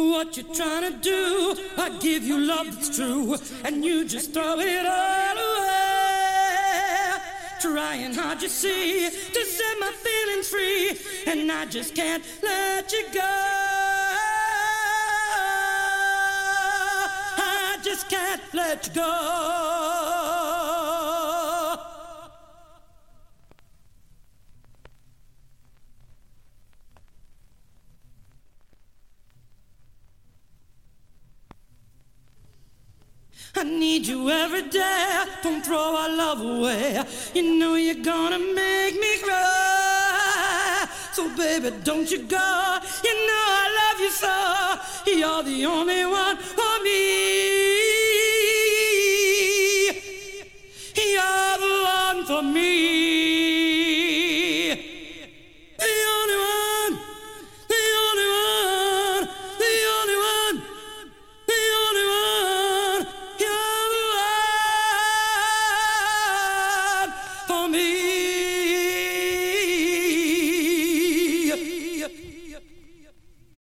What you trying to do? I give you love that's true, and you just throw it all away. Trying hard, you see, to set my feelings free, and I just can't let you go. I just can't let you go. I need you every day. Don't throw our love away. You know you're gonna make me cry. So baby, don't you go. You know I love you so. You're the only one